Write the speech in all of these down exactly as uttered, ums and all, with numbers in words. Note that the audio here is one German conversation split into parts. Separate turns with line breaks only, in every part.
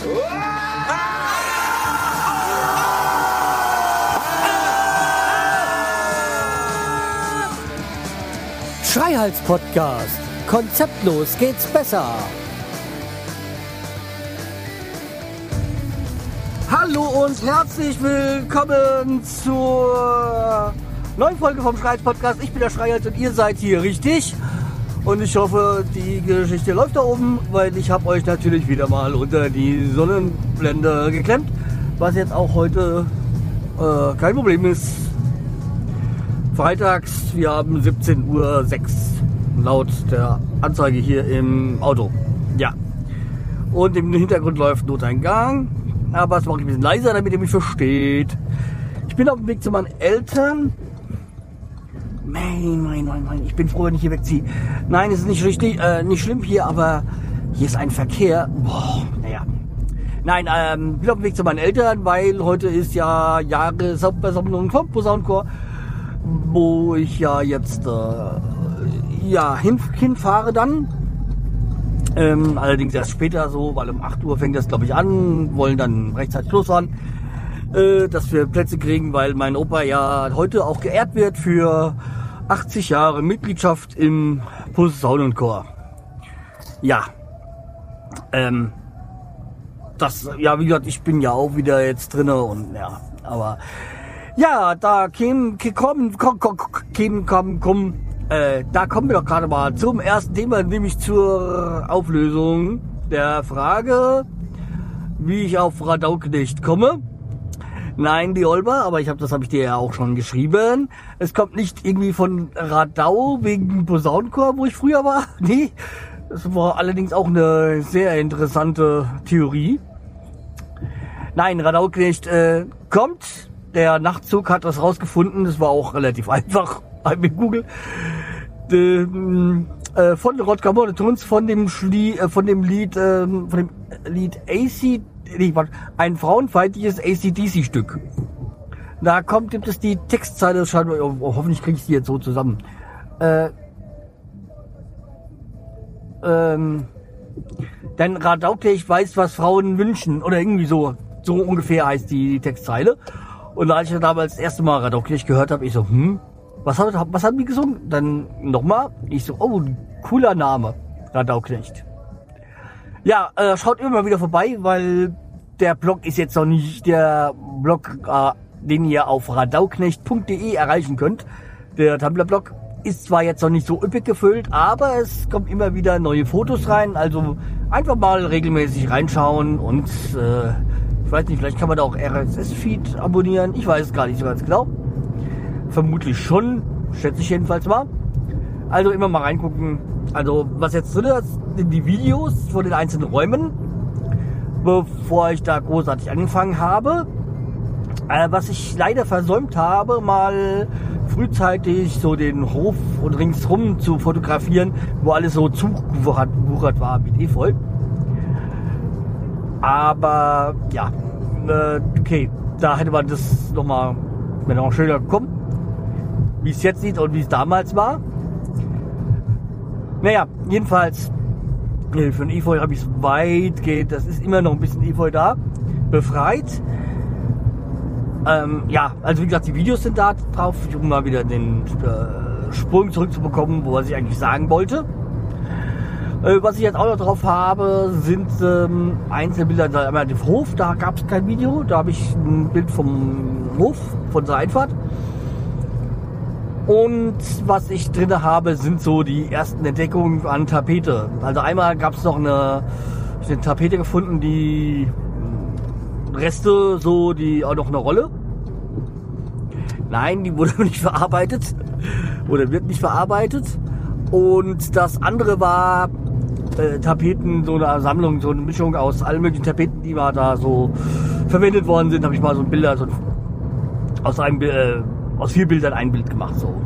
Schreihals-Podcast. Konzeptlos geht's besser. Hallo und herzlich willkommen zur neuen Folge vom Schreihals-Podcast. Ich bin der Schreihals und ihr seid hier richtig. Und ich hoffe, die Geschichte läuft da oben, weil ich habe euch natürlich wieder mal unter die Sonnenblende geklemmt. Was jetzt auch heute äh, kein Problem ist. Freitags, wir haben siebzehn Uhr sechs laut der Anzeige hier im Auto. Ja. Und im Hintergrund läuft Noteingang. Aber es mache ich ein bisschen leiser, damit ihr mich versteht. Ich bin auf dem Weg zu meinen Eltern. Mein, mein, mein, mein. Ich bin froh, wenn ich hier wegziehe. Nein, es ist nicht richtig, äh, nicht schlimm hier, aber hier ist ein Verkehr. Boah, naja. Nein, ähm, ich bin auf dem Weg zu meinen Eltern, weil heute ist ja Jahreshauptversammlung vom Posaunenchor, wo ich ja jetzt äh, ja, hin, hinfahre dann. Ähm, allerdings erst später so, weil um acht Uhr fängt das glaube ich an, wollen dann rechtzeitig losfahren, äh, dass wir Plätze kriegen, weil mein Opa ja heute auch geehrt wird für achtzig Jahre Mitgliedschaft im Posaunenchor. Ja, ähm, das, ja wie gesagt, ich bin ja auch wieder jetzt drinne und ja, aber ja, da kämen, kommen, kommen, kommen, kommen, kommen, äh, da kommen wir doch gerade mal zum ersten Thema, nämlich zur Auflösung der Frage, wie ich auf Radauknecht komme. Nein, die Olber, aber ich habe, das habe ich dir ja auch schon geschrieben. Es kommt nicht irgendwie von Radau wegen Posaunenchor, wo ich früher war. Nee, das war allerdings auch eine sehr interessante Theorie. Nein, Radauknecht äh, kommt. Der Nachtzug hat das rausgefunden, das war auch relativ einfach mit Google. De, äh, von Rodger Monotons, von dem Schlie, äh, von dem Lied, äh, von dem Lied A C, nee, warte, ein frauenfeindliches A C D C-Stück. Da kommt, gibt es die Textzeile, scheinbar, oh, hoffentlich kriege ich die jetzt so zusammen. Äh, ähm, denn Radauknecht weiß, was Frauen wünschen, oder irgendwie so, so ungefähr heißt die, die Textzeile. Und als ich damals das erste Mal Radauknecht gehört habe, ich so, hm, was, hat, was haben die gesungen? Dann nochmal, ich so, oh, cooler Name, Radauknecht. Ja, äh, schaut immer mal wieder vorbei, weil der Blog ist jetzt noch nicht der Blog, äh, den ihr auf radauknecht punkt de erreichen könnt. Der Tumblr-Blog ist zwar jetzt noch nicht so üppig gefüllt, aber es kommt immer wieder neue Fotos rein, also einfach mal regelmäßig reinschauen und äh, ich weiß nicht, vielleicht kann man da auch R S S-Feed abonnieren. Ich weiß es gar nicht so ganz genau. Vermutlich schon, schätze ich jedenfalls mal. Also immer mal reingucken. Also was jetzt drin ist, sind die Videos von den einzelnen Räumen, bevor ich da großartig angefangen habe. Äh, was ich leider versäumt habe, mal frühzeitig so den Hof und ringsrum zu fotografieren, wo alles so zugewuchert war mit Efeu. Aber ja, äh, okay, da hätte man das nochmal noch schöner gekommen, wie es jetzt sieht und wie es damals war. Naja, jedenfalls, für den Efeu habe ich es weitgehend, das ist immer noch ein bisschen Efeu da, befreit. Ähm, ja, also wie gesagt, die Videos sind da drauf, um mal wieder den äh, Sprung zurückzubekommen, wo was ich eigentlich sagen wollte. Was ich jetzt auch noch drauf habe, sind ähm, Einzelbilder. Da einmal den Hof, da gab es kein Video. Da habe ich ein Bild vom Hof, von der Einfahrt. Und was ich drin habe, sind so die ersten Entdeckungen an Tapete. Also einmal gab es noch eine, eine Tapete gefunden, die Reste, so die auch noch eine Rolle. Nein, die wurde nicht verarbeitet oder wird nicht verarbeitet. Und das andere war Äh, Tapeten, so eine Sammlung, so eine Mischung aus allen möglichen Tapeten, die mal da so verwendet worden sind, habe ich mal so ein Bilder, so aus einem äh, aus vier Bildern ein Bild gemacht, so.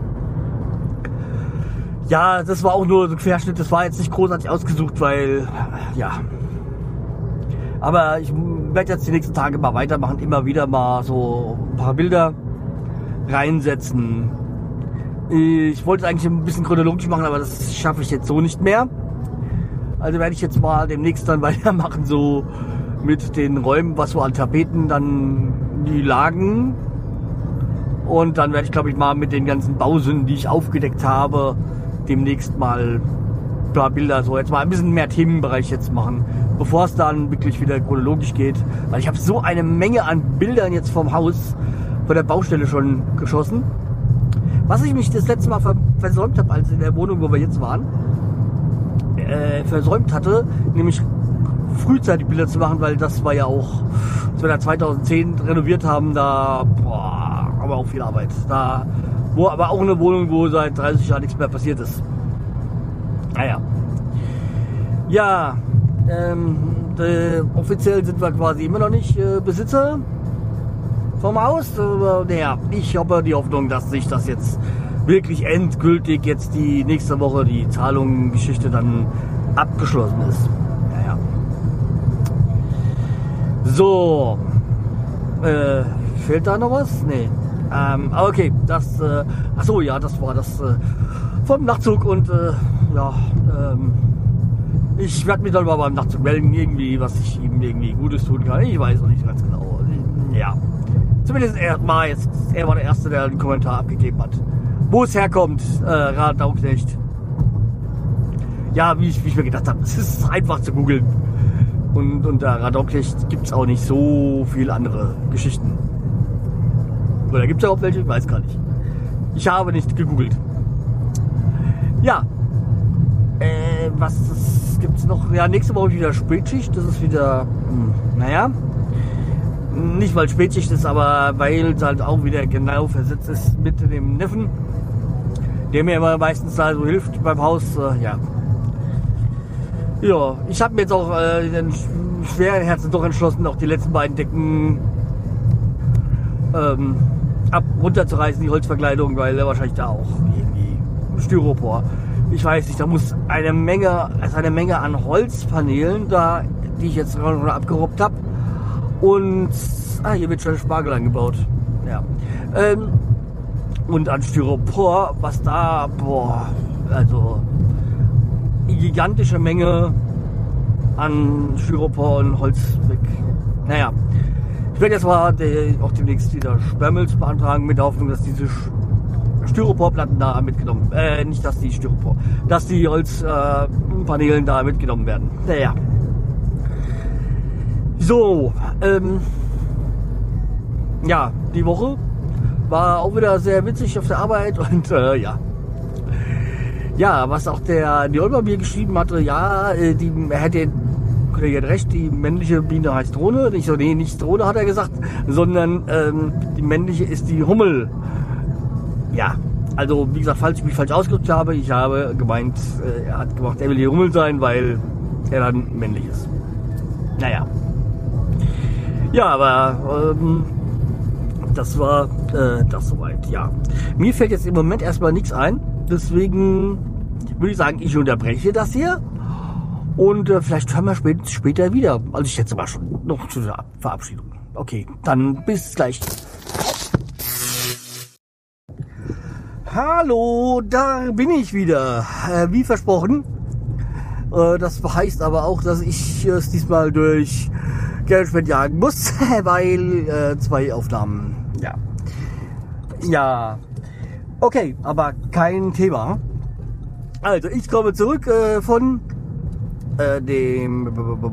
Ja, das war auch nur so ein Querschnitt, das war jetzt nicht großartig ausgesucht, weil, ja. Aber ich werde jetzt die nächsten Tage mal weitermachen, immer wieder mal so ein paar Bilder reinsetzen. Ich wollte es eigentlich ein bisschen chronologisch machen, aber das schaffe ich jetzt so nicht mehr. Also werde ich jetzt mal demnächst dann weitermachen, so mit den Räumen, was so an Tapeten dann die lagen. Und dann werde ich, glaube ich, mal mit den ganzen Bausünden, die ich aufgedeckt habe, demnächst mal ein paar Bilder, so jetzt mal ein bisschen mehr Themenbereich jetzt machen, bevor es dann wirklich wieder chronologisch geht. Weil ich habe so eine Menge an Bildern jetzt vom Haus, von der Baustelle schon geschossen. Was ich mich das letzte Mal versäumt habe, als in der Wohnung, wo wir jetzt waren, äh, versäumt hatte, nämlich frühzeitig Bilder zu machen, weil das war ja auch, als wir da zweitausendzehn renoviert haben, da boah, aber auch viel Arbeit. Da, wo aber auch eine Wohnung, wo seit dreißig Jahren nichts mehr passiert ist. Naja. Ja, ähm, äh, offiziell sind wir quasi immer noch nicht äh, Besitzer vom Haus. Aber naja, ich habe die Hoffnung, dass sich das jetzt wirklich endgültig jetzt die nächste Woche die Zahlungsgeschichte dann abgeschlossen ist. Naja. So, äh, fehlt da noch was? Nee. Ähm, okay, das, äh, ach so, ja, das war das äh, vom Nachtzug und äh, ja, ähm, ich werde mich dann mal beim Nachtzug melden, irgendwie, was ich ihm irgendwie Gutes tun kann. Ich weiß noch nicht ganz genau. Ja, zumindest er war jetzt, er war der Erste, der einen Kommentar abgegeben hat, wo es herkommt, äh, Radlauknecht. Ja, wie ich, wie ich mir gedacht habe, es ist einfach zu googeln. Und unter Radlauknecht gibt es auch nicht so viele andere Geschichten. Oder gibt es ja auch welche? Ich weiß gar nicht. Ich habe nicht gegoogelt. Ja. Äh, was gibt es noch? Ja, nächste Woche wieder Spätschicht. Das ist wieder, hm, naja. Nicht weil Spätschicht ist, aber weil es halt auch wieder genau versetzt ist mit dem Neffen, der mir immer meistens da so hilft beim Haus. Äh, ja. Ja, ich habe mir jetzt auch äh, den schweren Herzen doch entschlossen, auch die letzten beiden Decken ähm, ab runterzureißen, die Holzverkleidung, weil er wahrscheinlich da auch irgendwie Styropor. Ich weiß nicht, da muss eine Menge, also eine Menge an Holzpaneelen da, die ich jetzt gerade abgeruppt habe. Und ah, hier wird schon Spargel angebaut. Ja. Ähm, und an Styropor, was da, boah, also gigantische Menge an Styropor und Holz weg. Naja, ich werde jetzt mal der, auch demnächst wieder Sperrmüll beantragen, mit der Hoffnung, dass diese Styroporplatten da mitgenommen, äh, nicht dass die Styropor, dass die Holzpaneelen äh, da mitgenommen werden. Naja. So, ähm, ja, die Woche war auch wieder sehr witzig auf der Arbeit und äh, ja. Ja, was auch der Niolber mir geschrieben hatte, ja, die, er hätte, er hat recht, die männliche Biene heißt Drohne. Nicht so, nee, nicht Drohne hat er gesagt, sondern ähm, die männliche ist die Hummel. Ja, also wie gesagt, falls ich mich falsch ausgedrückt habe, ich habe gemeint, äh, er hat gemacht, er will die Hummel sein, weil er dann männlich ist. Naja. Ja, aber ähm, das war äh, das soweit, ja. Mir fällt jetzt im Moment erstmal nichts ein. Deswegen würde ich sagen, ich unterbreche das hier und äh, vielleicht hören wir spät, später wieder. Also ich schätze mal schon noch zu der Verabschiedung. Okay, dann bis gleich. Hallo, da bin ich wieder. Äh, wie versprochen. Äh, das heißt aber auch, dass ich es diesmal durch Geldspend jagen muss, weil äh, zwei Aufnahmen. Ja. Ja. Okay, aber kein Thema. Also, ich komme zurück äh, von äh, dem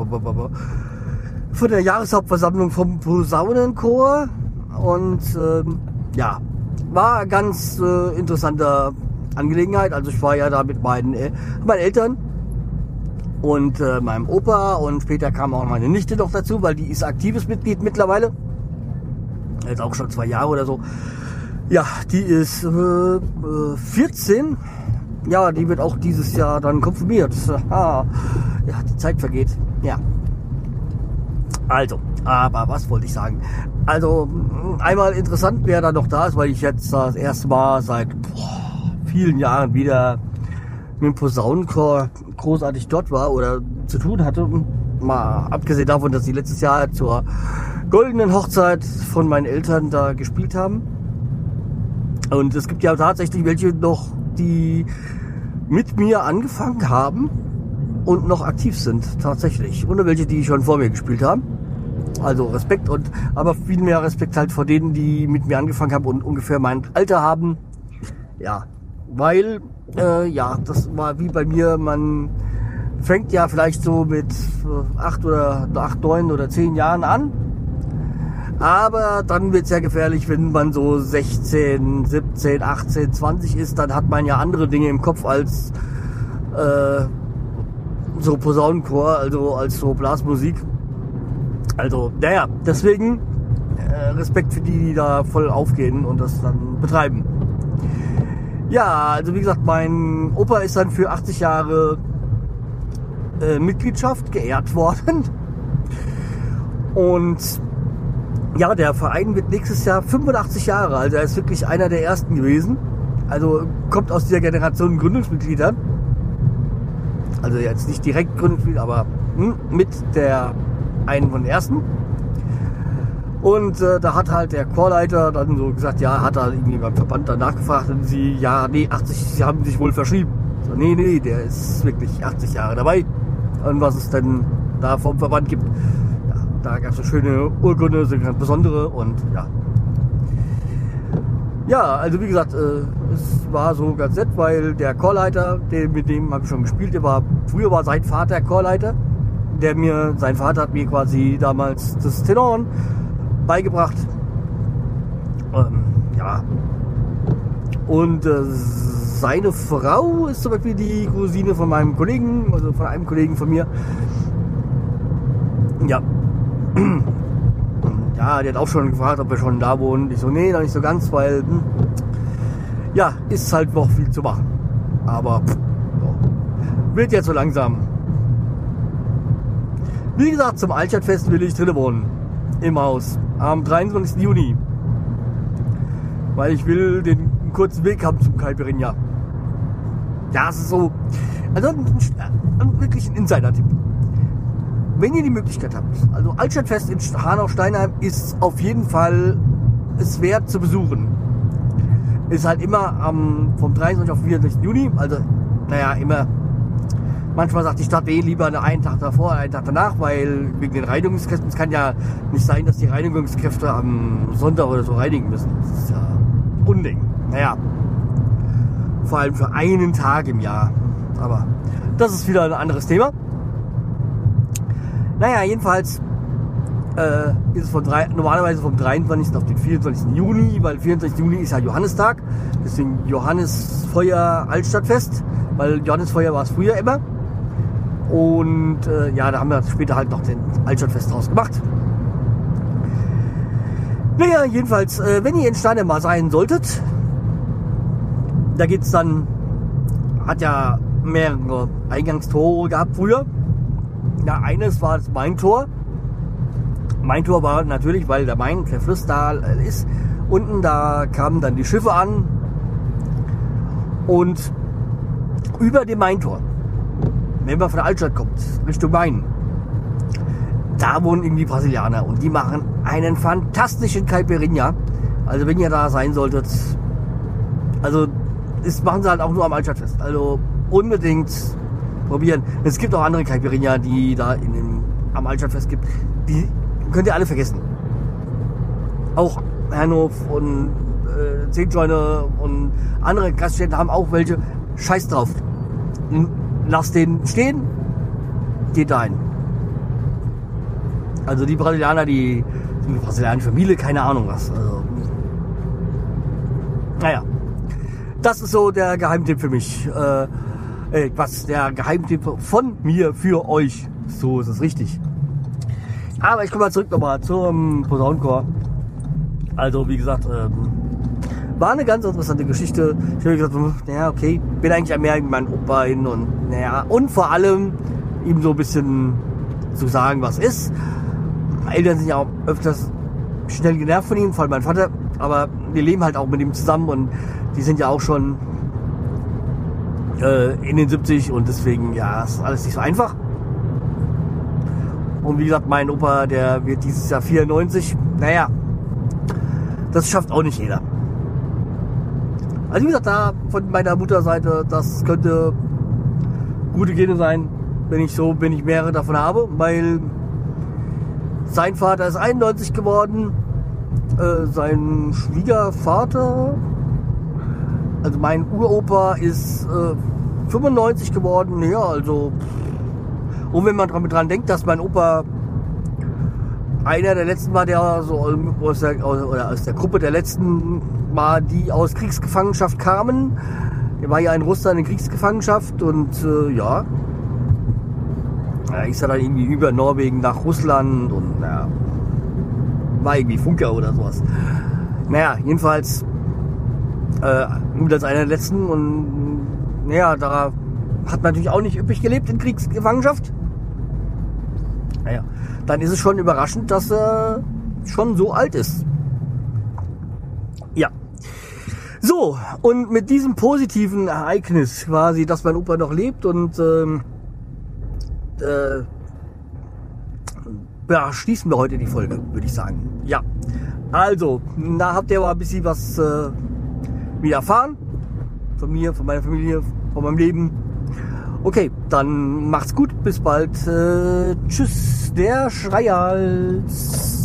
von der Jahreshauptversammlung vom Posaunenchor und ähm, ja, war eine ganz äh, interessante Angelegenheit. Also ich war ja da mit meinen, äh, meinen Eltern und äh, meinem Opa und später kam auch meine Nichte noch dazu, weil die ist aktives Mitglied mittlerweile. Jetzt auch schon zwei Jahre oder so. Ja, die ist äh, vierzehn. Ja, die wird auch dieses Jahr dann konfirmiert. Ja, die Zeit vergeht. Ja. Also, aber was wollte ich sagen? Also, einmal interessant, wer da noch da ist, weil ich jetzt das erste Mal seit boah, vielen Jahren wieder mit dem Posaunenchor großartig dort war oder zu tun hatte. Mal abgesehen davon, dass sie letztes Jahr zur goldenen Hochzeit von meinen Eltern da gespielt haben. Und es gibt ja tatsächlich welche noch, die mit mir angefangen haben und noch aktiv sind, tatsächlich. Und welche, die schon vor mir gespielt haben. Also Respekt, und aber viel mehr Respekt halt vor denen, die mit mir angefangen haben und ungefähr mein Alter haben. Ja, weil, äh, ja, das war wie bei mir, man fängt ja vielleicht so mit acht oder acht, neun oder zehn Jahren an. Aber dann wird es ja gefährlich, wenn man so sechzehn, siebzehn, achtzehn, zwanzig ist, dann hat man ja andere Dinge im Kopf als äh, so Posaunenchor, also als so Blasmusik. Also, naja, deswegen äh, Respekt für die, die da voll aufgehen und das dann betreiben. Ja, also wie gesagt, mein Opa ist dann für achtzig Jahre äh, Mitgliedschaft geehrt worden. Und ja, der Verein wird nächstes Jahr fünfundachtzig Jahre, also er ist wirklich einer der ersten gewesen. Also kommt aus dieser Generation Gründungsmitgliedern. Also jetzt nicht direkt Gründungsmitglied, aber hm, mit der einen von den ersten. Und äh, da hat halt der Chorleiter dann so gesagt, ja, hat er irgendwie beim Verband dann nachgefragt und sie, ja, nee, achtzig, sie haben sich wohl verschrieben. So, nee, nee, der ist wirklich achtzig Jahre dabei. Und was es denn da vom Verband gibt, ja, da gab es eine schöne Urkunde, so eine ganz besondere und ja. Ja, also wie gesagt, äh, es war so ganz nett, weil der Chorleiter, der, mit dem habe ich schon gespielt, der war, früher war sein Vater Chorleiter, der mir, sein Vater hat mir quasi damals das Tenoren beigebracht. Ähm, ja. Und äh, seine Frau ist zum Beispiel die Cousine von meinem Kollegen, also von einem Kollegen von mir. Ja. Ja, der hat auch schon gefragt, ob wir schon da wohnen. Ich so, nee, noch nicht so ganz, weil hm, ja, ist halt noch viel zu machen. Aber pff, so. Wird jetzt so langsam. Wie gesagt, zum Altstadtfest will ich drinnen wohnen. Im Haus. Am dreiundzwanzigsten Juni. Weil ich will den kurzen Weg haben zum Caipirinha. Ja, es ist so. Also ein, ein, wirklich ein Insider-Tipp. Wenn ihr die Möglichkeit habt, also Altstadtfest in Hanau-Steinheim ist auf jeden Fall es wert zu besuchen. Ist halt immer am, vom dreiundzwanzigsten auf vierundzwanzigsten Juni, also naja, immer, manchmal sagt die Stadt eh lieber einen Tag davor, einen Tag danach, weil wegen den Reinigungskräften, es kann ja nicht sein, dass die Reinigungskräfte am Sonntag oder so reinigen müssen. Das ist ja Unding. Naja, vor allem für einen Tag im Jahr. Aber das ist wieder ein anderes Thema. Naja, jedenfalls äh, ist es von drei, normalerweise vom dreiundzwanzigsten auf den vierundzwanzigsten Juni, weil vierundzwanzigsten Juni ist ja Johannistag, deswegen Johannisfeuer Altstadtfest, weil Johannisfeuer war es früher immer. Und äh, ja, da haben wir später halt noch den Altstadtfest draus gemacht. Naja, jedenfalls, äh, wenn ihr in Steinheim mal sein solltet, da geht's dann, hat ja mehrere Eingangstore gehabt früher. Ja, eines war das Maintor. Maintor war natürlich, weil der Main, der Fluss da ist. Unten, da kamen dann die Schiffe an. Und über dem Maintor, wenn man von der Altstadt kommt, Richtung Main, da wohnen irgendwie Brasilianer. Und die machen einen fantastischen Caipirinha. Also wenn ihr da sein solltet, also das machen sie halt auch nur am Altstadtfest. Also unbedingt probieren. Es gibt auch andere Caipirinha, die da in den, am Altstadtfest gibt. Die könnt ihr alle vergessen. Auch Herrenhof und äh, Zehnscheune und andere Gaststätten haben auch welche. Scheiß drauf. Lasst den stehen. Geht da hin. Also die Brasilianer, die sind eine brasilianische Familie, keine Ahnung was. Also, naja. Das ist so der Geheimtipp für mich. Äh, Äh, was der Geheimtipp von mir für euch. So ist es richtig. Aber ich komme mal zurück nochmal zum Posaunenchor. Also wie gesagt, ähm, war eine ganz interessante Geschichte. Ich habe gesagt, naja, okay, bin eigentlich mehr mit meinem Opa hin und naja, und vor allem ihm so ein bisschen zu sagen, was ist. Meine Eltern sind ja auch öfters schnell genervt von ihm, vor allem mein Vater, aber wir leben halt auch mit ihm zusammen und die sind ja auch schon in den siebzig und deswegen, ja, ist alles nicht so einfach. Und wie gesagt, mein Opa, der wird dieses Jahr vierundneunzig. Naja, das schafft auch nicht jeder. Also wie gesagt, da von meiner Mutterseite, das könnte gute Gene sein, wenn ich so, wenn ich mehrere davon habe, weil Sein Vater ist einundneunzig geworden, äh, sein Schwiegervater, also mein Uropa ist äh, fünfundneunzig geworden, ja, also, und wenn man dran, dran denkt, dass mein Opa einer der letzten war, der so aus der, oder aus der Gruppe der letzten war, die aus Kriegsgefangenschaft kamen. Der war ja in Russland in Kriegsgefangenschaft und äh, ja, er ist ja dann irgendwie über Norwegen nach Russland und naja, war irgendwie Funker oder sowas. Naja, jedenfalls äh, nur als einer der letzten und naja, da hat man natürlich auch nicht üppig gelebt in Kriegsgefangenschaft. Naja, dann ist es schon überraschend, dass er schon so alt ist. Ja. So, und mit diesem positiven Ereignis quasi, dass mein Opa noch lebt und ähm, äh, ja, schließen wir heute die Folge, würde ich sagen. Ja, also, da habt ihr mal ein bisschen was äh, wieder erfahren. Von mir, von meiner Familie, von meinem Leben. Okay, dann macht's gut, bis bald. Äh, tschüss, der Schreihals.